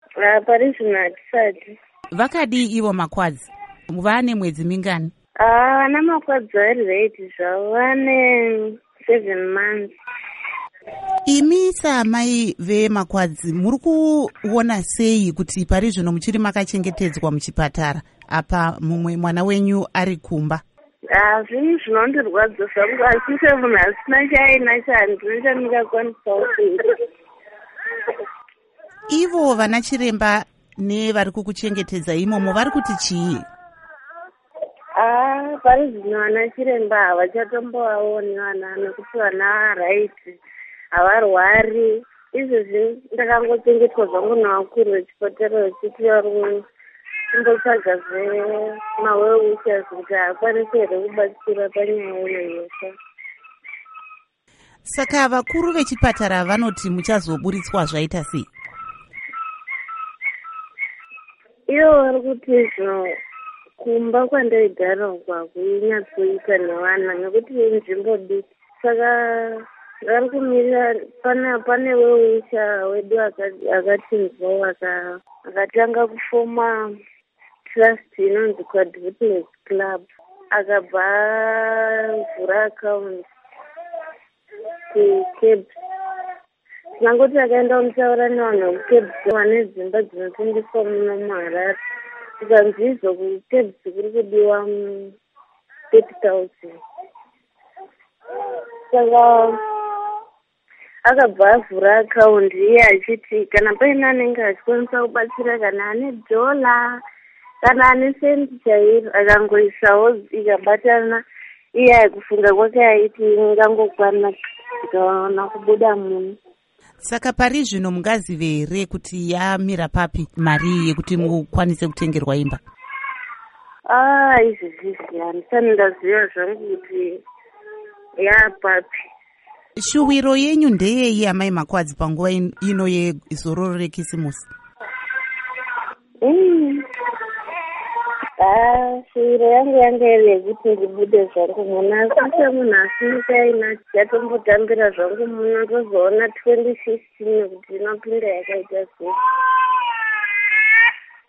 Pari zvino hatisati. Vakadii ivo makwadzi? Vane mwedzi mingani? Vana makwadzi vari reiti zvavo, vane 7 months. Imi saamai vemakwadzi muri kuona sei kuti pari zvino muchiri makachengetedzwa muchipatara apa mumwe mwana wenyu ari kumba? Zvinhu zvinondirwadza zvangu, asi semunhu asina chaina chandine chandingakwanisa kuita. Ivo vana chiremba nevari kukuchengetedza imomo vari kuti chii? Pari zvino vana chiremba havachatombovaoni vana nekuti vana raiti havarwari. Izvezvi ndakangochengetwa zvangu navakuru vechipatara vechiti vari kumbotsvaga zvemaweuchers kuti hakwanisi here kubatsira panyaya iyoyosha. Saka vakuru vechipatara vanoti muchazoburitswa zvaita sei? Ivo vari kuti zvino kumba kwandaigara uku hakunyatsoita nevana nekuti nzvimbo diki. Saka vari kumirira pane weucha wedu akatinzwawo akatanga kufoma trust inonzi Quadruplets Club, akabva vhura account kuCabs. Tinangoti akaenda kumutaura nevanhu vekuCabs vane dzimba dzinotengeswa muno muHarare. Tikanzi izvo kuCabs kuri kudiwa 30,000. Saka akabva avhura akaundi iye achiti kana paine anenge achikwanisa kubatsira, kana ane dola kana ane sendi chairo, akangoisawo ikabatana, iye akufunga kwake aiti ingangokwana ikaona kubuda munhu. Saka pari zvino mungazive here kuti yamira papi mari yekuti mukwanise kutengerwa imba? Izvizvi handisani ndaziva zvangu kuti yapapi. Shuwiro yenyu ndeyei amai makwadzi panguva ino yezororo rekisimusi? Shuwiro yangu yanga iri yekuti ndibude zvangu muno, asi semunhu asina chaina chatombotambira zvangu muno, tozoona 2015 kuti inopinda yakaita sei.